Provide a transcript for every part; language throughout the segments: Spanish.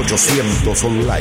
1800 Online.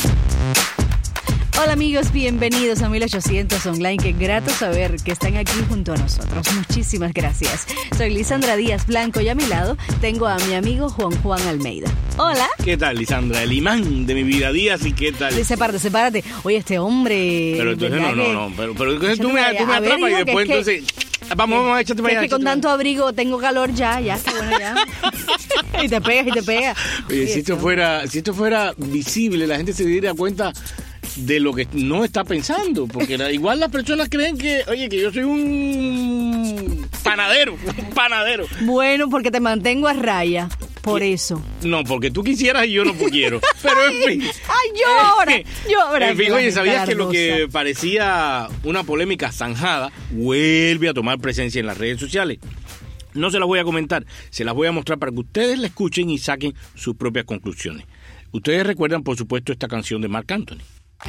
Hola amigos, bienvenidos a 1800 Online. Qué grato saber que están aquí junto a nosotros. Muchísimas gracias. Soy Lisandra Díaz Blanco y a mi lado tengo a mi amigo Juan Almeida. Hola. ¿Qué tal, Lisandra? El imán de mi vida Díaz, ¿y qué tal? Sepárate. Oye, este hombre... Pero entonces no. Pero entonces tú me atrapas y después entonces... Vamos, échate para allá. Es que con tanto abrigo tengo calor ya está bueno ya. Y te pegas. Oye, si esto fuera visible, la gente se diera cuenta de lo que no está pensando, porque igual las personas creen que yo soy un panadero. Bueno, porque te mantengo a raya, por eso. No, porque tú quisieras y yo no quiero. Pero en fin. ¡Ay, llora! En fin, oye, ¿sabías que lo que parecía una polémica zanjada vuelve a tomar presencia en las redes sociales? No se las voy a comentar, se las voy a mostrar para que ustedes la escuchen y saquen sus propias conclusiones. Ustedes recuerdan, por supuesto, esta canción de Marc Anthony.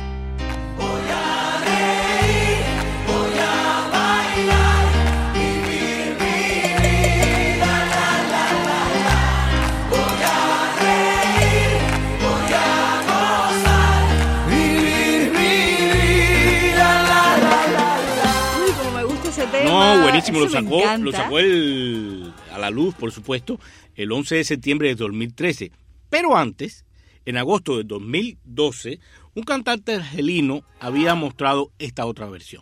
No, buenísimo, lo sacó a la luz, por supuesto, el 11 de septiembre de 2013. Pero antes, en agosto de 2012, un cantante argelino había mostrado esta otra versión.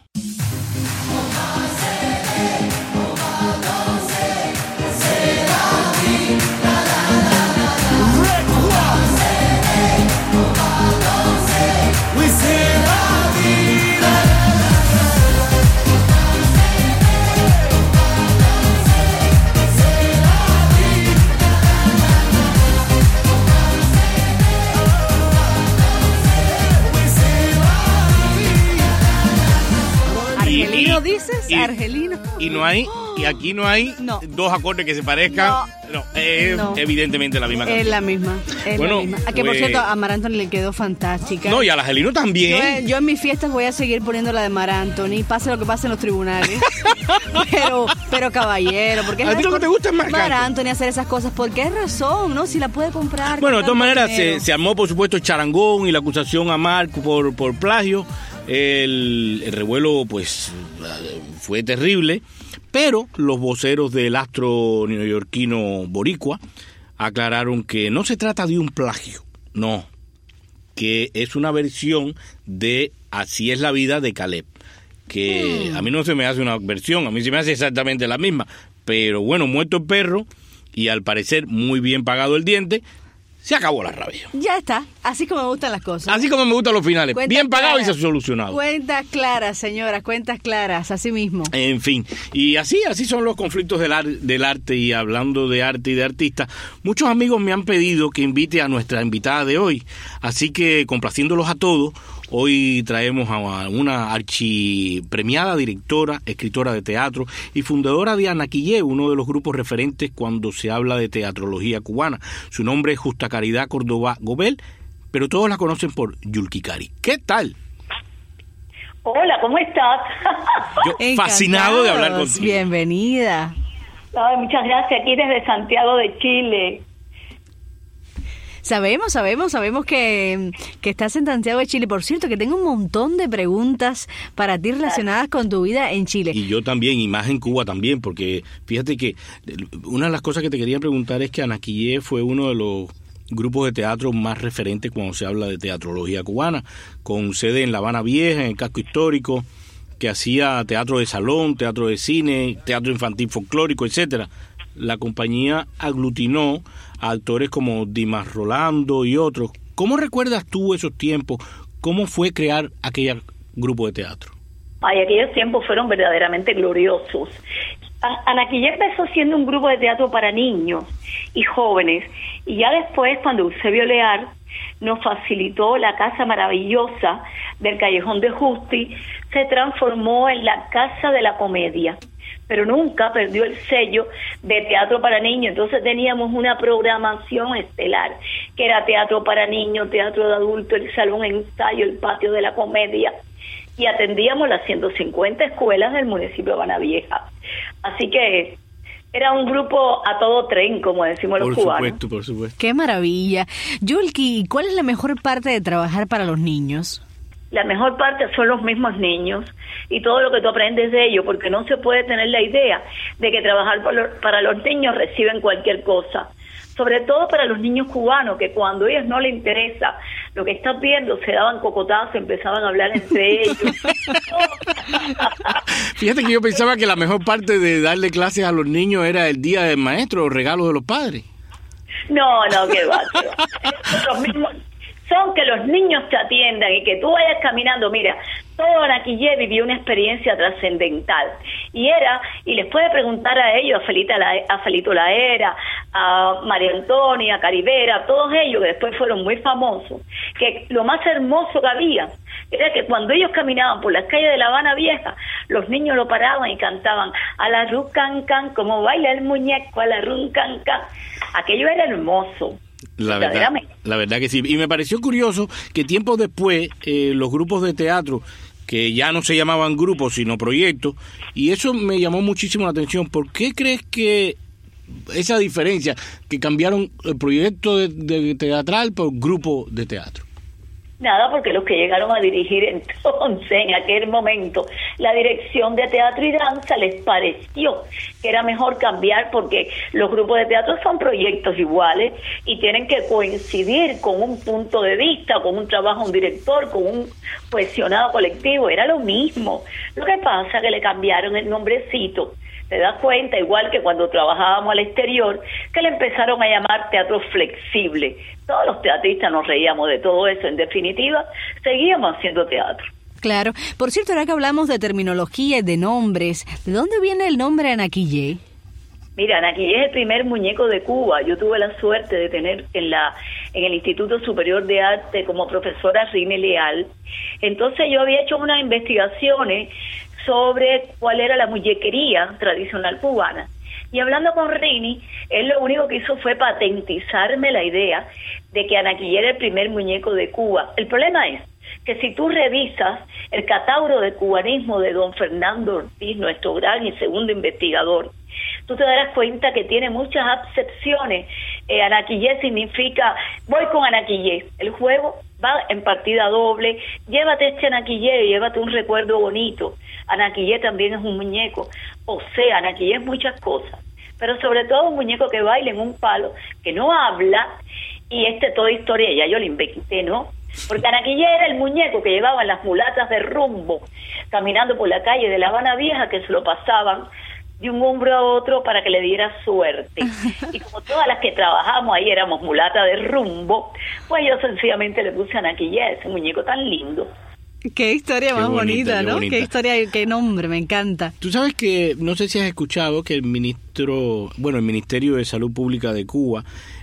¿Dices? Argelino. Y aquí no hay dos acordes que se parezcan. No, evidentemente la misma canción. Es la misma. Que por cierto, a Marc Anthony le quedó fantástica. No, y al argelino también. Yo en mis fiestas voy a seguir poniendo la de Marc Anthony, pase lo que pase en los tribunales. pero caballero, porque ¿a ti lo que te gusta es Marc Anthony hacer esas cosas? ¿Por qué razón? ¿No? Si la puede comprar. Bueno, de todas maneras se armó, por supuesto, el charangón y la acusación a Marc por plagio. El revuelo, pues, fue terrible, pero los voceros del astro neoyorquino boricua aclararon que no se trata de un plagio, no, que es una versión de Así es la vida de Caleb, que a mí no se me hace una versión, a mí se me hace exactamente la misma, pero bueno, muerto el perro y al parecer muy bien pagado el diente, se acabó la rabia. Ya está, así como me gustan las cosas. Así como me gustan los finales, cuentas bien pagados y se ha solucionado. Cuentas claras, señoras, cuentas claras, así mismo. En fin, y así son los conflictos del arte, y hablando de arte y de artistas, muchos amigos me han pedido que invite a nuestra invitada de hoy, así que complaciéndolos a todos, hoy traemos a una archipremiada directora, escritora de teatro y fundadora de Anaquillé, uno de los grupos referentes cuando se habla de teatrología cubana. Su nombre es Justa Caridad Córdoba Gobel, pero todos la conocen por Yulkicari. ¿Qué tal? Hola, ¿cómo estás? Yo fascinado de hablar contigo. Bienvenida. Ay, muchas gracias, aquí desde Santiago de Chile. Sabemos que estás en Santiago de Chile. Por cierto, que tengo un montón de preguntas para ti relacionadas con tu vida en Chile. Y yo también, y más en Cuba también, porque fíjate que una de las cosas que te quería preguntar es que Anaquillé fue uno de los grupos de teatro más referentes cuando se habla de teatrología cubana, con sede en La Habana Vieja, en el casco histórico, que hacía teatro de salón, teatro de cine, teatro infantil folclórico, etcétera. La compañía aglutinó a actores como Dimas Rolando y otros. ¿Cómo recuerdas tú esos tiempos? ¿Cómo fue crear aquel grupo de teatro? Ay, aquellos tiempos fueron verdaderamente gloriosos. Anaquillé empezó siendo un grupo de teatro para niños y jóvenes, y ya después, cuando Eusebio Lear nos facilitó la casa maravillosa del Callejón de Justi, se transformó en la Casa de la Comedia, pero nunca perdió el sello de teatro para niños. Entonces teníamos una programación estelar, que era teatro para niños, teatro de adultos, el salón de ensayo, el patio de la comedia, y atendíamos las 150 escuelas del municipio de Habana Vieja. Así que Era un grupo a todo tren, como decimos los cubanos. Por supuesto. ¡Qué maravilla! Yulki, ¿cuál es la mejor parte de trabajar para los niños? La mejor parte son los mismos niños y todo lo que tú aprendes de ellos, porque no se puede tener la idea de que trabajar para los niños reciben cualquier cosa. Sobre todo para los niños cubanos, que cuando a ellos no les interesa lo que están viendo, se daban cocotazos, empezaban a hablar entre ellos. Fíjate que yo pensaba que la mejor parte de darle clases a los niños era el día del maestro, los regalos de los padres. No, que va. Los mismos son que los niños te atiendan y que tú vayas caminando. Mira, todo Anaquillé vivió una experiencia trascendental y les puede preguntar a ellos, a Felito Laera, a María Antonia, a Caribera, a todos ellos que después fueron muy famosos, que lo más hermoso que había era que cuando ellos caminaban por las calles de La Habana Vieja, los niños lo paraban y cantaban a la ru can can, como baila el muñeco, a la ru can can. Aquello era hermoso. La verdad que sí. Y me pareció curioso que tiempo después los grupos de teatro, que ya no se llamaban grupos sino proyectos, y eso me llamó muchísimo la atención. ¿Por qué crees que esa diferencia, que cambiaron el proyecto de teatral por grupo de teatro? Nada, porque los que llegaron a dirigir entonces, en aquel momento, la dirección de teatro y danza les pareció que era mejor cambiar, porque los grupos de teatro son proyectos iguales y tienen que coincidir con un punto de vista, con un trabajo de un director, con un cohesionado colectivo. Era lo mismo. Lo que pasa es que le cambiaron el nombrecito. Te das cuenta, igual que cuando trabajábamos al exterior, que le empezaron a llamar teatro flexible. Todos los teatristas nos reíamos de todo eso. En definitiva, seguíamos haciendo teatro. Claro. Por cierto, ahora que hablamos de terminología y de nombres, ¿de dónde viene el nombre Anaquillé? Mira, Anaquillé es el primer muñeco de Cuba. Yo tuve la suerte de tener en el Instituto Superior de Arte como profesora Rini Leal. Entonces yo había hecho unas investigaciones sobre cuál era la muñequería tradicional cubana. Y hablando con Rini, él lo único que hizo fue patentizarme la idea de que Anaquillé era el primer muñeco de Cuba. El problema es que si tú revisas el catálogo de cubanismo de don Fernando Ortiz, nuestro gran y segundo investigador, tú te darás cuenta que tiene muchas acepciones. Anaquillé significa, voy con Anaquillé. El juego va en partida doble, llévate este Anaquillé, llévate un recuerdo bonito. Anaquillé también es un muñeco, o sea, Anaquillé es muchas cosas, pero sobre todo un muñeco que baila en un palo, que no habla, y toda historia ya yo la inventé, ¿no? Porque Anaquillé era el muñeco que llevaban las mulatas de rumbo, caminando por la calle de La Habana Vieja, que se lo pasaban de un hombro a otro para que le diera suerte. Y como todas las que trabajamos ahí éramos mulatas de rumbo, pues yo sencillamente le puse Anaquillé, ese muñeco tan lindo. Qué historia más bonita, ¿no? Qué historia, qué nombre, me encanta. Tú sabes que, no sé si has escuchado que el Ministerio de Salud Pública de Cuba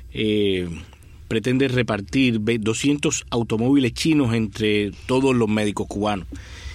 pretende repartir 200 automóviles chinos entre todos los médicos cubanos.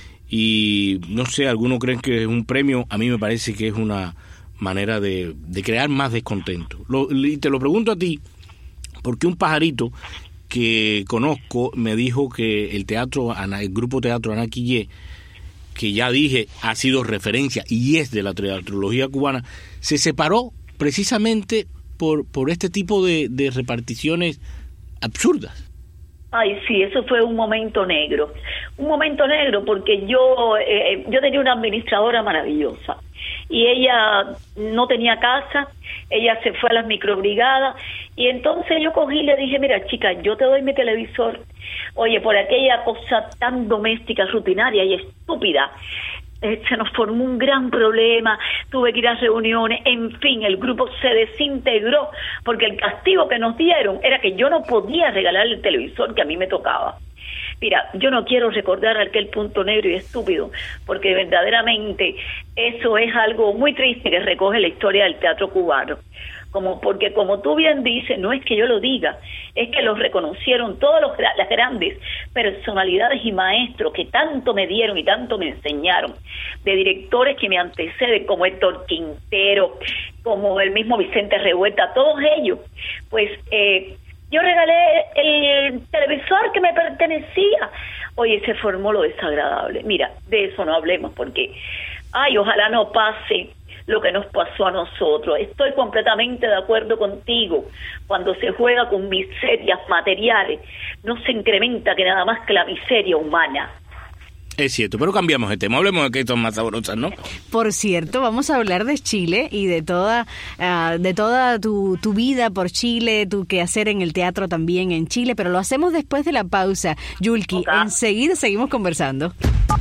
Y no sé, algunos creen que es un premio, a mí me parece que es una manera de crear más descontento. Y te lo pregunto a ti, porque un pajarito que conozco me dijo que el grupo Teatro Anaquillé, que ya dije ha sido referencia y es de la teatrología cubana, se separó precisamente por este tipo de reparticiones absurdas. Ay, sí, eso fue un momento negro porque yo tenía una administradora maravillosa y ella no tenía casa, ella se fue a las microbrigadas y entonces yo cogí y le dije, mira chica, yo te doy mi televisor, oye, por aquella cosa tan doméstica, rutinaria y estúpida, se nos formó un gran problema, tuve que ir a reuniones, en fin, el grupo se desintegró porque el castigo que nos dieron era que yo no podía regalar el televisor que a mí me tocaba. Mira, yo no quiero recordar aquel punto negro y estúpido, porque verdaderamente eso es algo muy triste que recoge la historia del teatro cubano. Porque como tú bien dices, no es que yo lo diga, es que los reconocieron todas las grandes personalidades y maestros que tanto me dieron y tanto me enseñaron, de directores que me anteceden, como Héctor Quintero, como el mismo Vicente Revuelta, todos ellos. Pues yo regalé el televisor que me pertenecía. Oye, se formó lo desagradable. Mira, de eso no hablemos porque, ojalá no pase lo que nos pasó a nosotros. Estoy completamente de acuerdo contigo. Cuando se juega con miserias materiales, no se incrementa que nada más que la miseria humana. Es cierto, pero cambiamos de tema, hablemos de cosas más sabrosas, ¿no? Por cierto, vamos a hablar de Chile y de toda tu vida por Chile, tu quehacer en el teatro también en Chile, pero lo hacemos después de la pausa. Yulki, Okay. Enseguida seguimos conversando.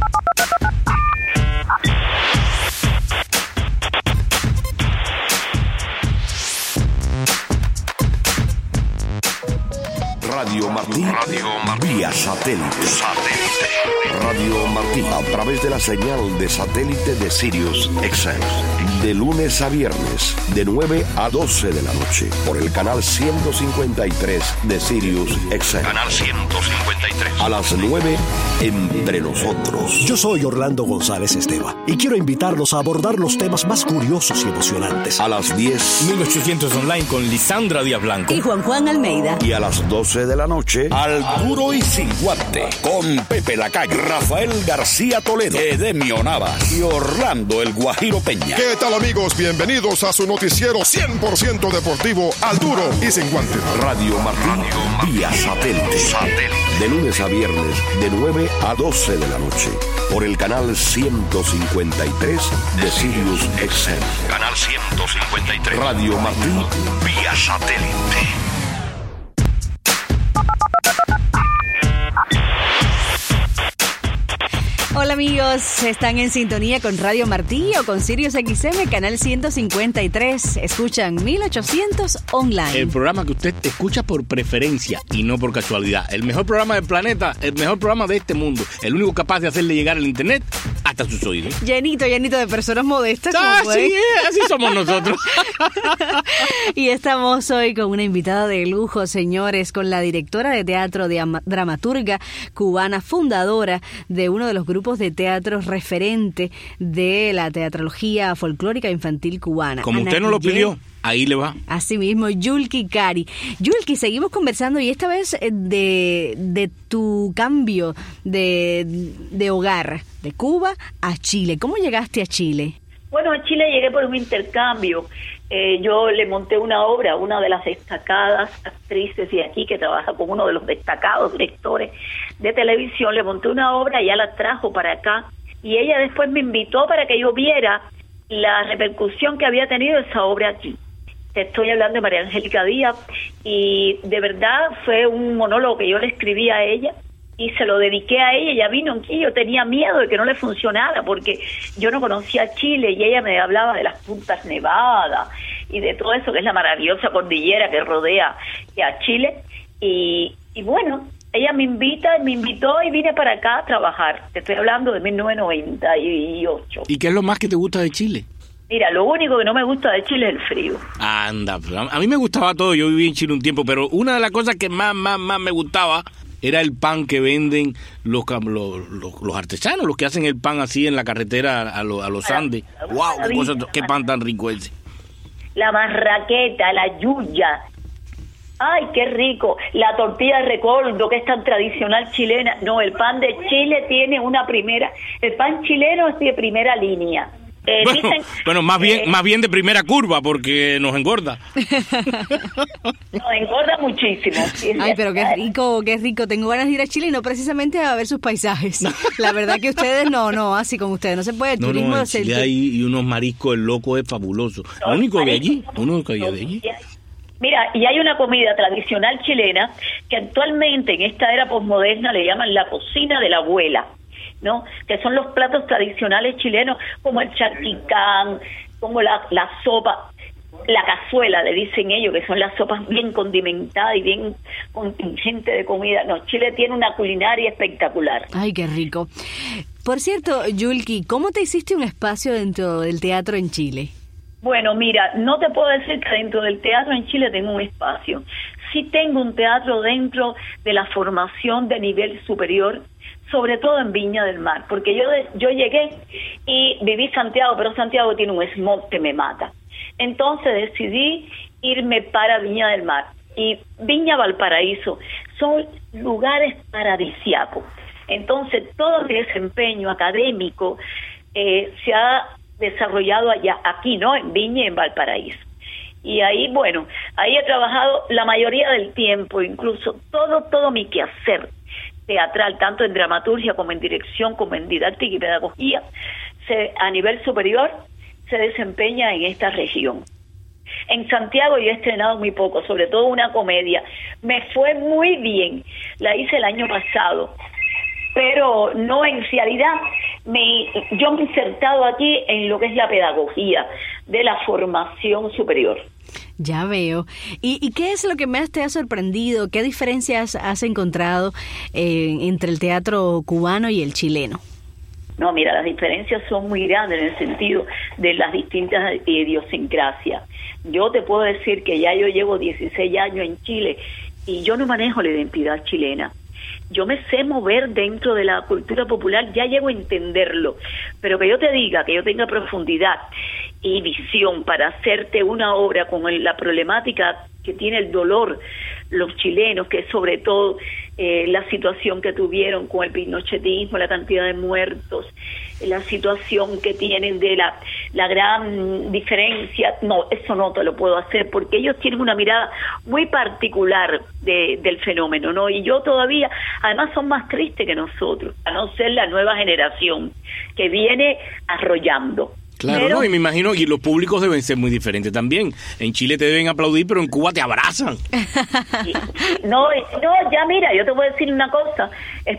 Radio Martí, vía satélite. Radio Martí, a través de la señal de satélite de Sirius XM. De lunes a viernes, de 9 a 12 de la noche, por el canal 153 de Sirius XM. Canal 153. A las 9, Entre Nosotros. Yo soy Orlando González Esteva y quiero invitarlos a abordar los temas más curiosos y emocionantes. A las 10, 1800 Online con Lisandra Díaz Blanco. Y Juan Almeida. y a las 12 de la noche, Al Duro y Sin Guante, con Pepe Lacayo, Rafael García Toledo, Edemio Navas y Orlando El Guajiro Peña. ¿Qué tal, amigos? Bienvenidos a su noticiero 100% deportivo, Al Duro y Sin Guante. Radio Martí, vía satélite. De lunes a viernes, de 9 a 12 de la noche, por el canal 153 de Sirius XM. Canal 153. Radio Martí, Vía satélite. Hola amigos, están en sintonía con Radio Martí o con Sirius XM, canal 153. Escuchan 1800 Online. El programa que usted escucha por preferencia y no por casualidad. El mejor programa del planeta, el mejor programa de este mundo. El único capaz de hacerle llegar el internet hasta sus oídos. Llenito de personas modestas. Como Sí, así somos nosotros. Y estamos hoy con una invitada de lujo, señores, con la directora de teatro, dramaturga cubana, fundadora de uno de los grupos de teatro referente de la teatrología folclórica infantil cubana. Como usted nos lo pidió, ahí le va. Así mismo, Yulki Cari. Yulki, seguimos conversando y esta vez de tu cambio de hogar, de Cuba a Chile. ¿Cómo llegaste a Chile? Bueno, a Chile llegué por un intercambio. Yo le monté una obra a una de las destacadas actrices de aquí que trabaja con uno de los destacados directores de televisión. Le monté una obra, ella la trajo para acá y ella después me invitó para que yo viera la repercusión que había tenido esa obra aquí. Te estoy hablando de María Angélica Díaz y de verdad fue un monólogo que yo le escribí a ella y se lo dediqué a ella. Ella vino aquí, yo tenía miedo de que no le funcionara porque yo no conocía Chile y ella me hablaba de las Puntas Nevadas y de todo eso que es la maravillosa cordillera que rodea a Chile y bueno, ella me invitó y vine para acá a trabajar. Te estoy hablando de 1998. ¿Y qué es lo más que te gusta de Chile? Mira, lo único que no me gusta de Chile es el frío. Anda, a mí me gustaba todo, yo viví en Chile un tiempo, pero una de las cosas que más me gustaba era el pan que venden los artesanos, los que hacen el pan así en la carretera a los Andes. ¡Wow! ¡Qué pan tan rico ese! La marraqueta, la yuya. ¡Ay, qué rico! La tortilla de recoldo, que es tan tradicional chilena. No, el pan de Chile tiene el pan chileno es de primera línea. Bueno, más bien de primera curva, porque nos engorda. Nos engorda muchísimo. Ay, pero qué rico. Tengo ganas de ir a Chile y no precisamente a ver sus paisajes. La verdad que ustedes no, así como ustedes no se puede. El turismo en Chile hay unos mariscos, el loco es fabuloso. Lo único de allí, Mira, y hay una comida tradicional chilena que actualmente en esta era posmoderna le llaman la cocina de la abuela, ¿no? Que son los platos tradicionales chilenos como el charquicán, como la sopa, la cazuela, le dicen ellos, que son las sopas bien condimentadas y bien contingente de comida. No, Chile tiene una culinaria espectacular. Ay, qué rico. Por cierto, Yulki, ¿cómo te hiciste un espacio dentro del teatro en Chile? Bueno, mira, no te puedo decir que dentro del teatro en Chile tengo un espacio. Sí tengo un teatro dentro de la formación de nivel superior, sobre todo en Viña del Mar, porque yo llegué y viví Santiago, pero Santiago tiene un smog que me mata. Entonces decidí irme para Viña del Mar. Y Viña Valparaíso son lugares paradisíacos. Entonces todo mi desempeño académico se ha desarrollado aquí, ¿no? En Viña y en Valparaíso. Y ahí, bueno, ahí he trabajado la mayoría del tiempo, incluso todo mi quehacer teatral, tanto en dramaturgia como en dirección, como en didáctica y pedagogía, a nivel superior, se desempeña en esta región. En Santiago yo he estrenado muy poco, sobre todo una comedia. Me fue muy bien, la hice el año pasado, pero no, en realidad yo me he insertado aquí en lo que es la pedagogía de la formación superior. Ya veo. ¿Y qué es lo que más te ha sorprendido? ¿Qué diferencias has encontrado entre el teatro cubano y el chileno? No, mira, las diferencias son muy grandes en el sentido de las distintas idiosincrasias. Yo te puedo decir que ya yo llevo 16 años en Chile y yo no manejo la identidad chilena. Yo me sé mover dentro de la cultura popular, ya llego a entenderlo, pero que yo te diga, que yo tenga profundidad y visión para hacerte una obra con la problemática que tiene el dolor los chilenos, que es sobre todo la situación que tuvieron con el pinochetismo, la cantidad de muertos, la situación que tienen de la gran diferencia. No, eso no te lo puedo hacer porque ellos tienen una mirada muy particular del fenómeno, ¿no? Y yo todavía, además son más tristes que nosotros, a no ser la nueva generación que viene arrollando. Claro, pero, no, y me imagino, y los públicos deben ser muy diferentes también. En Chile te deben aplaudir, pero en Cuba te abrazan. No, ya mira, yo te voy a decir una cosa.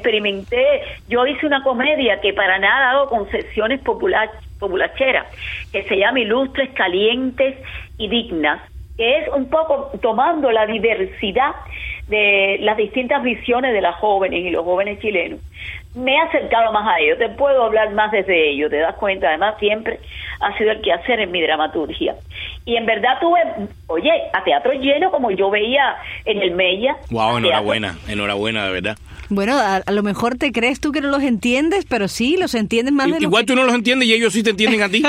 Yo hice una comedia que para nada hago concesiones populacheras, que se llama Ilustres, Calientes y Dignas, que es un poco tomando la diversidad de las distintas visiones de las jóvenes y los jóvenes chilenos. Me he acercado más a ellos, te puedo hablar más desde ellos, te das cuenta, además siempre ha sido el quehacer en mi dramaturgia. Y en verdad tuve, a teatro lleno como yo veía en el Mella. Wow, enhorabuena, de verdad. Bueno, a lo mejor te crees tú que no los entiendes, pero sí, los entiendes más de lo igual que... tú no los entiendes y ellos sí te entienden a ti.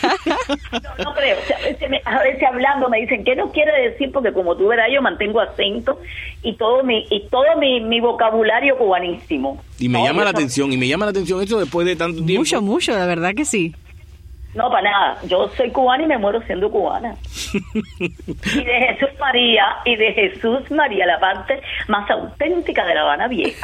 No creo, o sea, a veces hablando me dicen, ¿qué nos quiere decir? Porque como tú verás, yo mantengo acento y todo mi vocabulario cubanísimo. Y me llama la atención eso después de tanto tiempo. Mucho, la verdad que sí. No, para nada. Yo soy cubana y me muero siendo cubana. Y de Jesús María, la parte más auténtica de La Habana Vieja.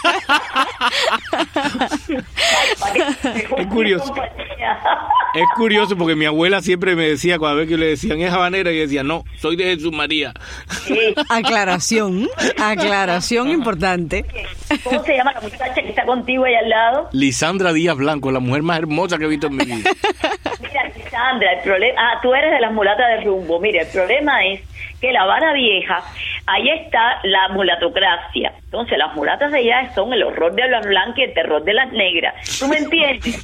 Es curioso. Es curioso porque mi abuela siempre me decía, cada vez que le decían es habanera, y decía, no, soy de Jesús María. Sí. Aclaración importante. ¿Cómo se llama la muchacha que está contigo ahí al lado? Lisandra Díaz Blanco, la mujer más hermosa que he visto en mi vida. Mira, Lisandra, el problema... tú eres de las mulatas de rumbo. Mira, el problema es que La Habana Vieja, ahí está la mulatocracia. Entonces, las mulatas de allá son el horror de las blancas y el terror de las negras. ¿Tú me entiendes?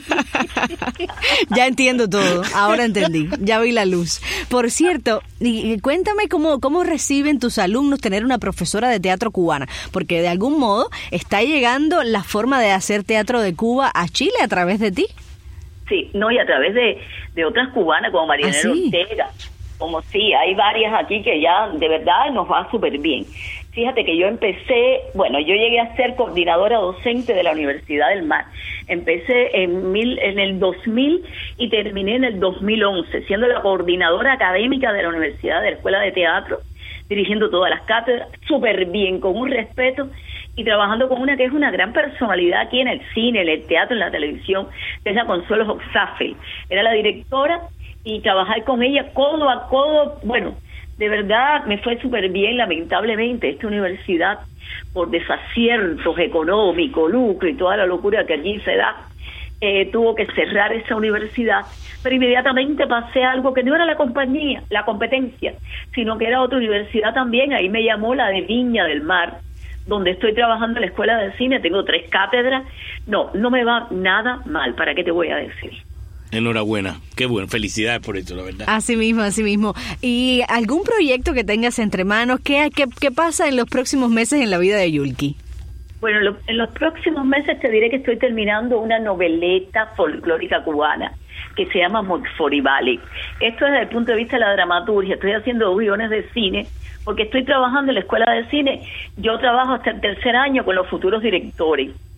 Ya entiendo todo. Ahora entendí. Ya vi la luz. Por cierto, cuéntame cómo reciben tus alumnos tener una profesora de teatro cubana. Porque de algún modo está llegando la forma de hacer teatro de Cuba a Chile a través de ti. Sí, no, y a través de otras cubanas como Marianela Ortega. Como sí, hay varias aquí que ya de verdad nos va súper bien. Fíjate que yo llegué a ser coordinadora docente de la Universidad del Mar. Empecé en el 2000 y terminé en el 2011, siendo la coordinadora académica de la Universidad de la Escuela de Teatro, dirigiendo todas las cátedras, súper bien, con un respeto, y trabajando con una que es una gran personalidad aquí en el cine, en el teatro, en la televisión, que es la Consuelo Hoxafel. Era la directora, y trabajar con ella codo a codo, bueno, de verdad me fue súper bien. Lamentablemente esta universidad, por desaciertos económicos, lucro y toda la locura que allí se da, tuvo que cerrar esa universidad, pero inmediatamente pasé a algo que no era la competencia, sino que era otra universidad también. Ahí me llamó la de Viña del Mar, donde estoy trabajando en la Escuela de Cine, tengo 3 cátedras. No me va nada mal, ¿para qué te voy a decir? Enhorabuena, qué bueno, felicidades por esto, la verdad. Así mismo. ¿Y algún proyecto que tengas entre manos? ¿Qué pasa en los próximos meses en la vida de Yulki? Bueno, en los próximos meses te diré que estoy terminando una noveleta folclórica cubana que se llama Moxforibale. Esto desde el punto de vista de la dramaturgia. Estoy haciendo guiones de cine porque estoy trabajando en la Escuela de Cine. Yo trabajo hasta el 3er año con los futuros directores.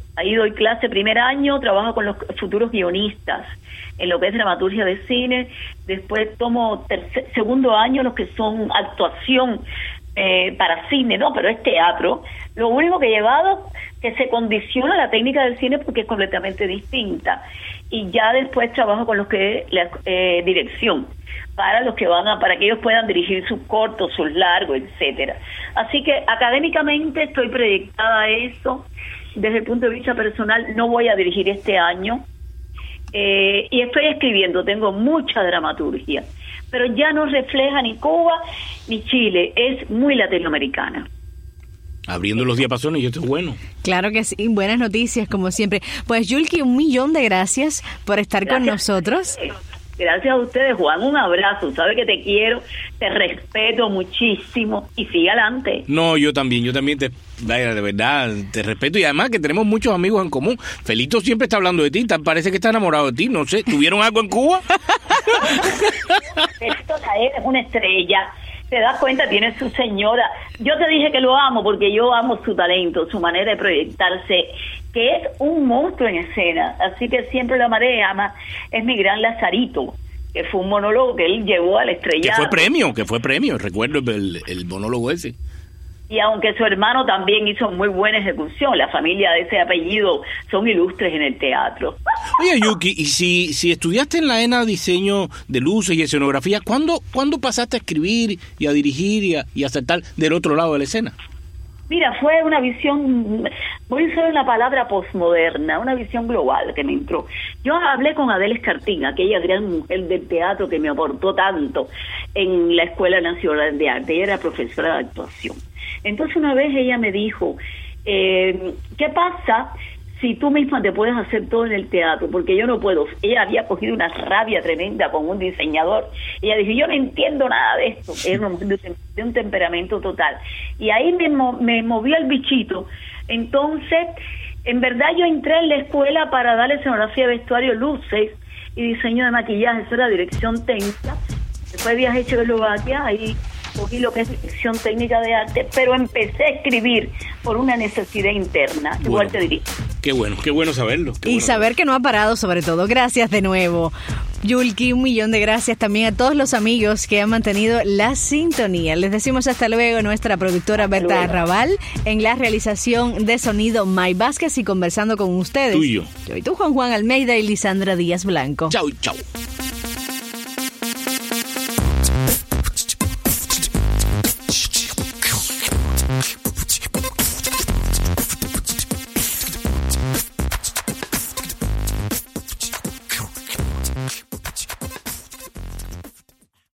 Ahí doy clase primer año, trabajo con los futuros guionistas en lo que es dramaturgia de cine. Después tomo segundo año los que son actuación para cine, no, pero es teatro. Lo único que he llevado que se condiciona la técnica del cine porque es completamente distinta. Y ya después trabajo con los que la dirección para los que para que ellos puedan dirigir sus cortos, sus largos, etcétera. Así que académicamente estoy proyectada a eso. Desde el punto de vista personal no voy a dirigir este año y estoy escribiendo, tengo mucha dramaturgia, pero ya no refleja ni Cuba ni Chile, es muy latinoamericana. Abriendo los diapasones y esto es bueno. Claro que sí, buenas noticias como siempre. Pues Yulki, 1.000.000 de gracias por estar con nosotros. Gracias a ustedes, Juan, un abrazo, sabes que te quiero, te respeto muchísimo y sigue adelante. No, yo también de verdad te respeto y además que tenemos muchos amigos en común. Felito siempre está hablando de ti, parece que está enamorado de ti, no sé, ¿tuvieron algo en Cuba? Esto es una estrella. Te das cuenta, tiene su señora. Yo te dije que lo amo porque yo amo su talento, su manera de proyectarse, que es un monstruo en escena. Así que siempre lo amaré. Ama, es mi gran Lazarito, que fue un monólogo que él llevó al estrellato. Que fue premio, recuerdo el monólogo ese. Y aunque su hermano también hizo muy buena ejecución, la familia de ese apellido son ilustres en el teatro. Oye, Yuki, y si estudiaste en la ENA diseño de luces y escenografía, ¿cuándo pasaste a escribir y a dirigir y a saltar del otro lado de la escena? Mira, fue una visión, voy a usar una palabra posmoderna, una visión global que me entró. Yo hablé con Adela Escartín, aquella gran mujer del teatro que me aportó tanto en la Escuela Nacional de Arte. Ella era profesora de actuación. Entonces una vez ella me dijo, ¿qué pasa si tú misma te puedes hacer todo en el teatro? Porque yo no puedo. Ella había cogido una rabia tremenda con un diseñador. Ella dijo, yo no entiendo nada de esto. Era una mujer de un temperamento total. Y ahí me movió el bichito. Entonces, en verdad yo entré en la escuela para darle escenografía, vestuario, luces y diseño de maquillaje. Eso era dirección técnica. Después viajé a Checoslovaquia, ahí cogí lo que es dirección técnica de arte, pero empecé a escribir por una necesidad interna. Bueno, igual te diría. Qué bueno saberlo. Y saber que no ha parado, sobre todo. Gracias de nuevo, Yulki. 1.000.000 de gracias también a todos los amigos que han mantenido la sintonía. Les decimos hasta luego, nuestra productora Berta Arrabal, en la realización de sonido May Vázquez y conversando con ustedes. Tuyo. Yo y tú, Juan Almeida y Lisandra Díaz Blanco. Chau.